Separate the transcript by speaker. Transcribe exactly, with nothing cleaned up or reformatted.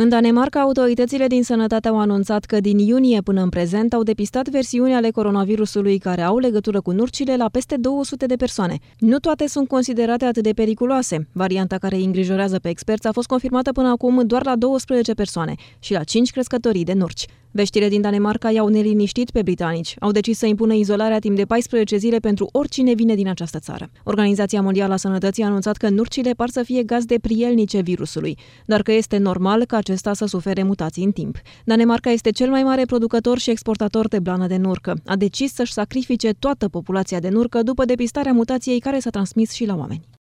Speaker 1: În Danemarca, autoritățile din sănătate au anunțat că din iunie până în prezent au depistat versiuni ale coronavirusului care au legătură cu nurcile la peste două sute de persoane. Nu toate sunt considerate atât de periculoase. Varianta care îi îngrijorează pe experți a fost confirmată până acum doar la douăsprezece persoane și la cinci crescătorii de nurci. Veștile din Danemarca i-au neliniștit pe britanici. Au decis să impună izolarea timp de paisprezece zile pentru oricine vine din această țară. Organizația Mondială a Sănătății a anunțat că nurcile par să fie gazde prielnice virusului, dar că este normal ca acesta să sufere mutații în timp. Danemarca este cel mai mare producător și exportator de blană de nurcă. A decis să-și sacrifice toată populația de nurcă după depistarea mutației care s-a transmis și la oameni.